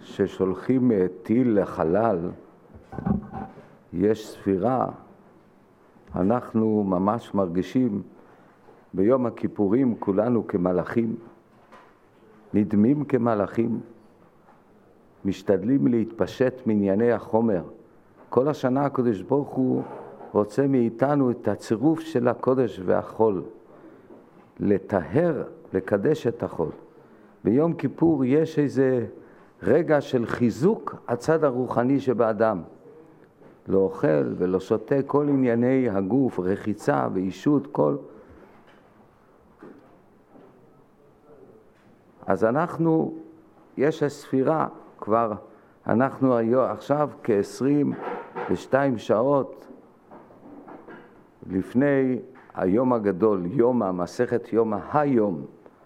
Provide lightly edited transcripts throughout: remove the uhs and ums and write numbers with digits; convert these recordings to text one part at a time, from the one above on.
ששולחים טיל לחלל, יש ספירה, אנחנו ממש מרגישים ביום הכיפורים כולנו כמלאכים, נדמים כמלאכים, משתדלים להתפשט מענייני החומר. כל השנה הקדוש ברוך הוא רוצה מאיתנו את הצירוף של הקודש והחול, לטהר, לקדש את החול. ביום כיפור יש איזה רגע של חיזוק הצד הרוחני שבאדם. לא אוכל ולא שותה, כל ענייני הגוף, רחיצה ואישות, כל. אז יש הספירה כבר, אנחנו עכשיו כ-22 שעות לפני היום הגדול, יום המסכת יום היום.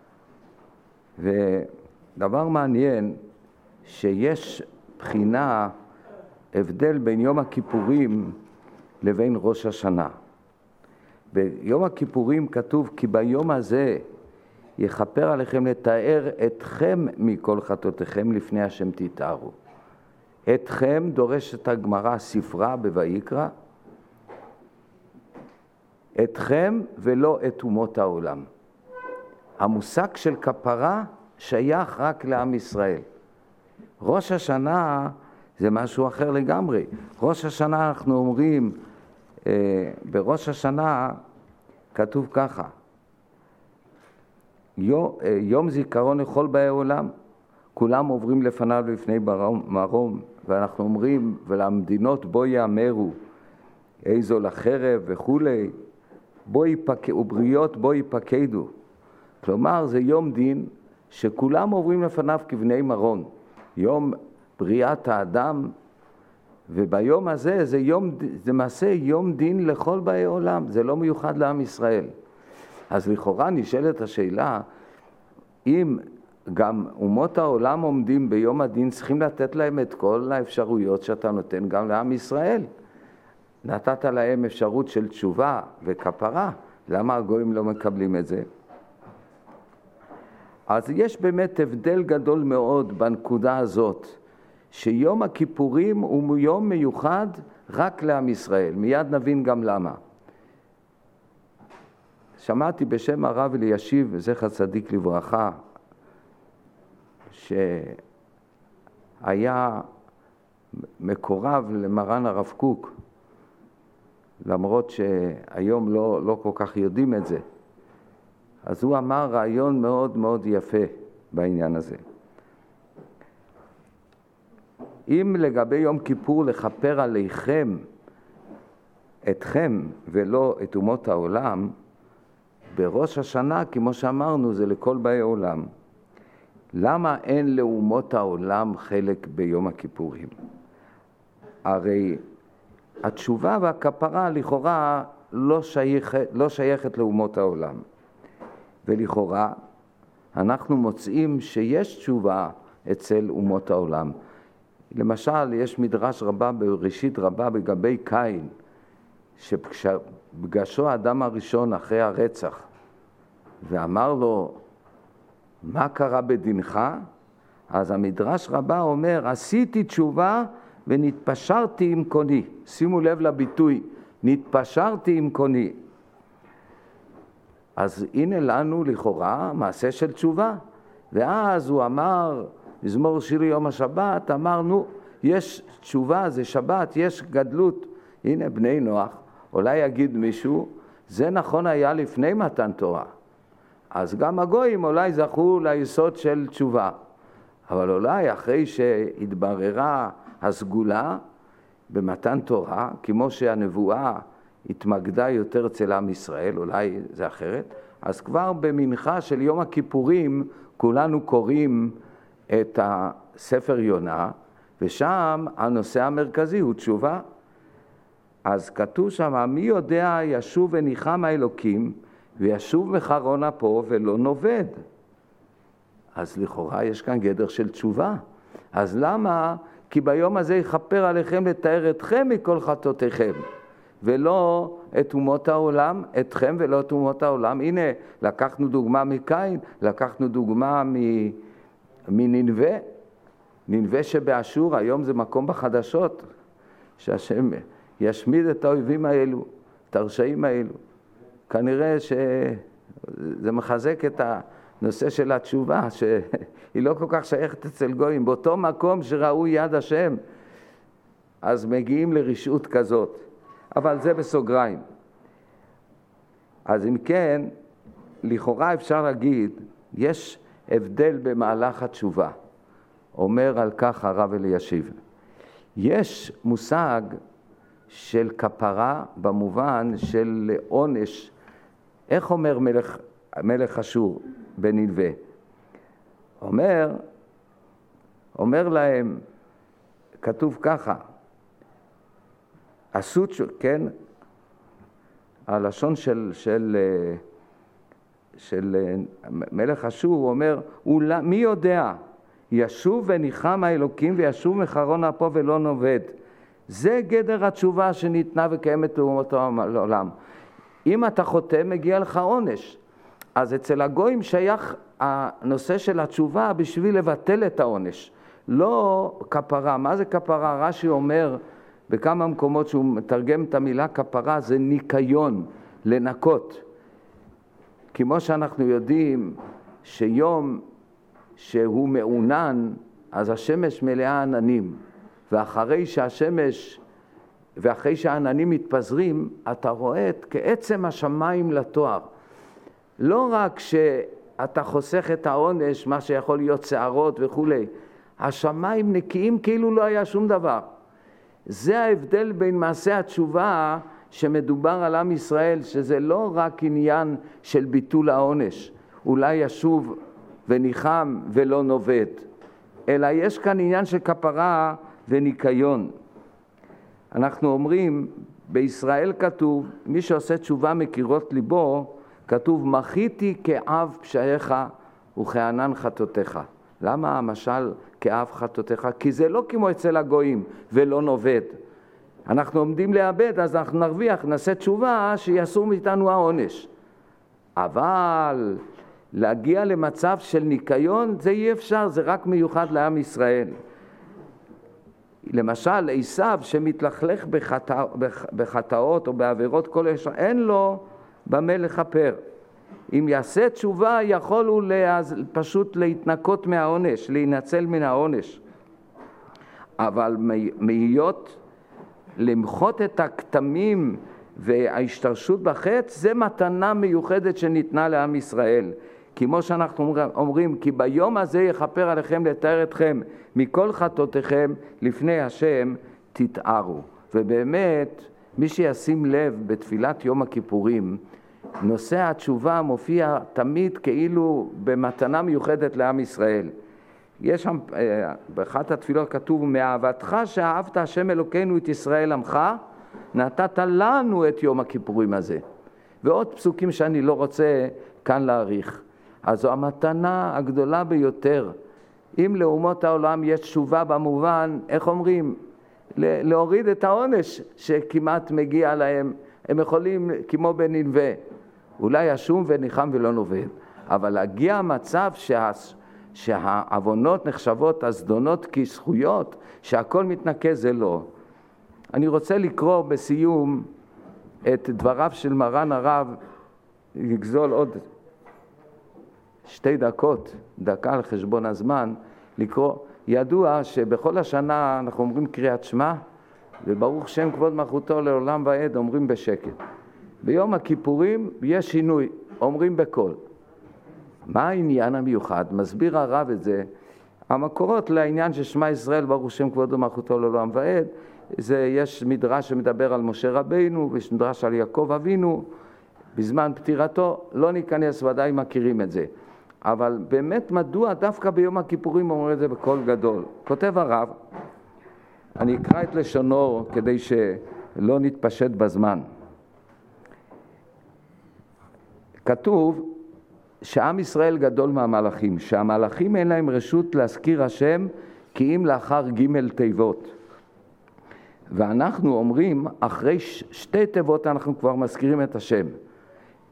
ודבר מעניין שיש בחינה, הבדל בין יום הכיפורים לבין ראש השנה. ביום הכיפורים כתוב כי ביום הזה יכפר עליכם לתאר אתכם מכל חטאותיכם לפני השם תתארו. אתכם דורשת הגמרא ספרה בויקרא, אתכם ולא את אומות העולם. המושג של כפרה שייך רק לעם ישראל. ראש השנה זה משהו אחר לגמרי. ראש השנה אנחנו אומרים, בראש השנה כתוב ככה, יום זיכרון לכל באי עולם, כולם עוברים לפניו לפני מרום, ואנחנו אומרים, ולמדינות בו יאמרו, איזו לחרב וכולי, ובריות בו יפקדו. כלומר, זה יום דין שכולם עוברים לפניו כבני מרון. יום בריאת האדם, וביום הזה זה מעשה יום דין לכל באי עולם, זה לא מיוחד לעם ישראל. אז לכאורה נשאלת השאלה, אם גם אומות העולם עומדים ביום הדין, צריכים לתת להם את כל האפשרויות שאתה נותן גם לעם ישראל. נתת להם אפשרות של תשובה וכפרה, למה הגויים לא מקבלים את זה? אז יש באמת הבדל גדול מאוד בנקודה הזאת, שיום הכיפורים הוא יום מיוחד רק לעם ישראל. מיד נבין גם למה. שמעתי בשם הרב אלישיב, זכר צדיק לברכה, שהיה מקורב למרן הרב קוק, למרות שהיום לא כל כך יודעים את זה. אז הוא אמר רעיון מאוד מאוד יפה בעניין הזה. אם לגבי יום כיפור לכפר עליכם, אתכם ולא את אומות העולם, בראש השנה, כמו שאמרנו, זה לכל באי עולם. למה אין לאומות העולם חלק ביום הכיפורים? הרי התשובה והכפרה לכאורה לא שייכת לאומות העולם. ולכאורה אנחנו מוצאים שיש תשובה אצל אומות העולם. למשל, יש מדרש רבה בראשית רבה לגבי קין, שפגשו האדם הראשון אחרי הרצח, ואמר לו, מה קרה בדינך? אז המדרש רבה אומר, עשיתי תשובה ונתפשרתי עם קוני. שימו לב לביטוי, נתפשרתי עם קוני. אז הנה לנו לכאורה מעשה של תשובה. ואז הוא אמר, מזמור שיר יום השבת, אמרנו, יש תשובה, זה שבת, יש גדלות. הנה בני נוח, אולי יגיד מישהו, זה נכון היה לפני מתן תורה. אז גם הגויים אולי זכו ליסוד של תשובה. אבל אולי אחרי שהתבררה הסגולה במתן תורה, כמו שהנבואה התמקדה יותר אצל עם ישראל, אולי זה אחרת, אז כבר במנחה של יום הכיפורים כולנו קוראים את הספר יונה, ושם הנושא המרכזי הוא תשובה. אז כתוב שם, מי יודע ישוב וניחם האלוקים, וישוב מחרון אפו ולא נובד. אז לכאורה יש כאן גדר של תשובה. אז למה? כי ביום הזה יכפר עליכם לתאר אתכם מכל חטאותיכם, ולא את אומות העולם, אתכם ולא את אומות העולם. הנה, לקחנו דוגמה מקין, לקחנו דוגמה מנינווה. נינווה שבאשור, היום זה מקום בחדשות, שהשם ישמיד את האויבים האלו, את הרשעים האלו. כנראה שזה מחזק את הנושא של התשובה, שהיא לא כל כך שייכת אצל גויים. באותו מקום שראו יד השם, אז מגיעים לרשעות כזאת. אבל זה בסוגריים. אז אם כן, לכאורה אפשר להגיד, יש הבדל במהלך התשובה. אומר על כך הרב אלישיב. יש מושג של כפרה במובן של עונש. איך אומר מלך אשור בנינווה? אומר להם, כתוב ככה, עשו, כן, הלשון של מלך אשור, הוא אומר, מי יודע, ישוב וניחם האלוקים וישוב מחרון אפו ולא נובד. זה גדר התשובה שניתנה וקיימת לאומות העולם. אם אתה חוטא, מגיע לך עונש. אז אצל הגויים שייך הנושא של התשובה בשביל לבטל את העונש. לא כפרה. מה זה כפרה? רש"י אומר בכמה מקומות שהוא מתרגם את המילה כפרה, זה ניקיון, לנקות. כמו שאנחנו יודעים שיום שהוא מעונן, אז השמש מלאה עננים. ואחרי שהעננים מתפזרים, אתה רואה כעצם השמיים לתואר. לא רק שאתה חוסך את העונש, מה שיכול להיות שערות וכו', השמיים נקיים כאילו לא היה שום דבר. זה ההבדל בין מעשה התשובה שמדובר על עם ישראל, שזה לא רק עניין של ביטול העונש, אולי ישוב וניחם ולא נובד, אלא יש כאן עניין של כפרה וניקיון. אנחנו אומרים, בישראל כתוב, מי שעושה תשובה מקירות ליבו, כתוב, מחיתי כאב פשעיך וכענן חטאותיך. למה המשל כאב חטאותיך? כי זה לא כמו אצל הגויים ולא נובד. אנחנו עומדים לאבד, אז אנחנו נרוויח, נעשה תשובה שיסור מאיתנו העונש. אבל להגיע למצב של ניקיון, זה אי אפשר, זה רק מיוחד לעם ישראל. למשל, עשיו שמתלכלך בחטאות או בעבירות כל השם, אין לו במה לכפר. אם יעשה תשובה, יכול הוא פשוט להתנקות מהעונש, להינצל מן העונש. אבל מהיות למחות את הכתמים וההשתרשות בחץ, זה מתנה מיוחדת שניתנה לעם ישראל. כמו שאנחנו אומרים, כי ביום הזה יכפר עליכם לתאר אתכם מכל חטאותיכם לפני השם תתארו. ובאמת, מי שישים לב בתפילת יום הכיפורים, נושא התשובה מופיע תמיד כאילו במתנה מיוחדת לעם ישראל. יש שם, באחת התפילות כתוב, מאהבתך שאהבת השם אלוקינו את ישראל עמך, נתת לנו את יום הכיפורים הזה. ועוד פסוקים שאני לא רוצה כאן להאריך. אז זו המתנה הגדולה ביותר. אם לאומות העולם יש תשובה במובן, איך אומרים? להוריד את העונש שכמעט מגיע להם. הם יכולים, כמו בנינווה, אולי ישום וניחם ולא נובד. אבל להגיע מצב שהעוונות נחשבות הזדונות כזכויות, שהכל מתנקה, זה לא. אני רוצה לקרוא בסיום את דבריו של מרן הרב, לגזול עוד 2 דקות, דקה על חשבון הזמן, לקרוא. ידוע שבכל השנה אנחנו אומרים קריאת שמע, וברוך שם כבוד מלכותו לעולם ועד אומרים בשקט. ביום הכיפורים יש שינוי, אומרים בקול. מה העניין המיוחד? מסביר הרב את זה. המקורות לעניין ששמע ישראל ברוך שם כבוד מלכותו לעולם ועד, יש מדרש שמדבר על משה רבינו, ויש מדרש על יעקב אבינו, בזמן פטירתו, לא ניכנס, ודאי מכירים את זה. אבל באמת מדוע דווקא ביום הכיפורים אומר את זה בקול גדול? כותב הרב, אני אקרא את לשונו כדי שלא נתפשט בזמן. כתוב שעם ישראל גדול מהמלאכים, שהמלאכים אין להם רשות להזכיר השם כי אם לאחר ג' תיבות. ואנחנו אומרים, אחרי 2 תיבות אנחנו כבר מזכירים את השם.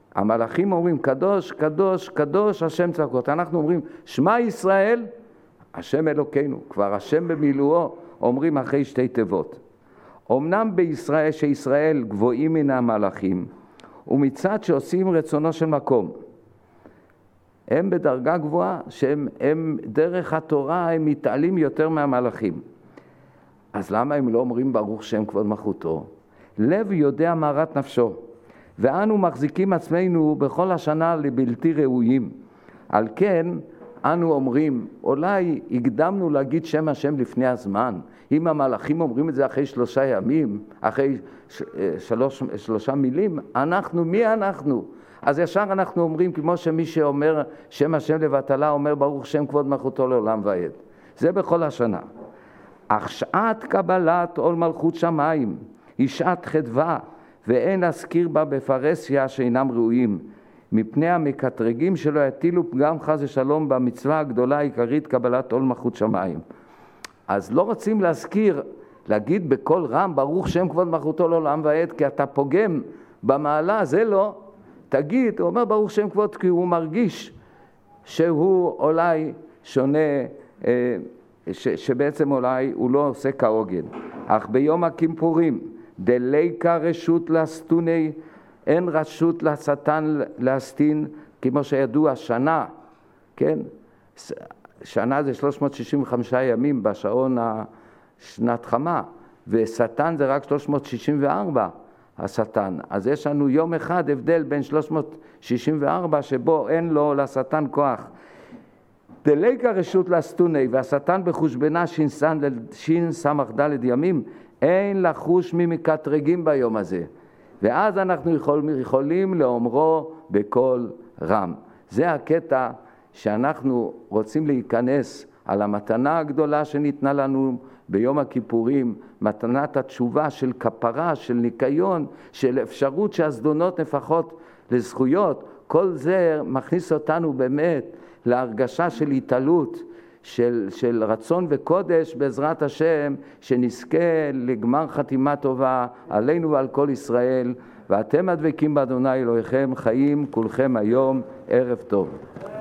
המלאכים אומרים, קדוש, קדוש, קדוש, השם צבאות. אנחנו אומרים, שמע ישראל, השם אלוקינו, כבר השם במילואו, אומרים אחרי שתי תיבות. אמנם בישראל שישראל גבוהים מן המלאכים, ומצד שעושים רצונו של מקום. הם בדרגה גבוהה, שהם דרך התורה, הם מתעלים יותר מהמלאכים. אז למה הם לא אומרים ברוך שם כבוד מלכותו? לב יודע מערת נפשו, ואנו מחזיקים עצמנו בכל השנה לבלתי ראויים. על כן, אנו אומרים, אולי הקדמנו להגיד שם השם לפני הזמן. אם המלאכים אומרים את זה אחרי 3 ימים, אחרי 3 מילים, מי אנחנו? אז ישר אנחנו אומרים, כמו שמי שאומר שם השם לבטלה, אומר ברוך שם כבוד מלכותו לעולם ועד. זה בכל השנה. אך שעת קבלת עול מלכות שמיים היא שעת חדווה, ואין להזכיר בה בפרהסיה שאינם ראויים, מפני המקטרגים שלא יטילו פגם חס ושלום במצווה הגדולה העיקרית קבלת עול מלכות שמיים. אז לא רוצים להזכיר, להגיד בקול רם ברוך שם כבוד מלכותו לעולם ועד, כי אתה פוגם במעלה, זה לא. תגיד, הוא אומר ברוך שם כבוד, כי הוא מרגיש שהוא אולי שונה, שבעצם אולי הוא לא עושה כהוגן. אך ביום הכיפורים דליקה רשות להסתוני, אין רשות לשטן להסתין, כמו שידוע שנה, כן? שנה זה 365 ימים בשעון השנת חמה, ושטן זה רק 364 השטן. אז יש לנו יום אחד הבדל בין 364 שבו אין לו לשטן כוח. דליקה רשות להסתוני, והשטן בחושבנה שין סמך ד' ימים, אין לחוש ממקטרגים ביום הזה. ואז אנחנו יכולים לאומרו בקול רם. זה הקטע שאנחנו רוצים להיכנס על המתנה הגדולה שניתנה לנו ביום הכיפורים, מתנת התשובה של כפרה, של ניקיון, של אפשרות שהזדונות נפחות לזכויות. כל זה מכניס אותנו באמת להרגשה של התעלות, של רצון וקודש בעזרת השם, שנזכה לגמר חתימה טובה עלינו ועל כל ישראל. ואתם הדבקים באדוני אלוהיכם חיים כולכם היום, ערב טוב.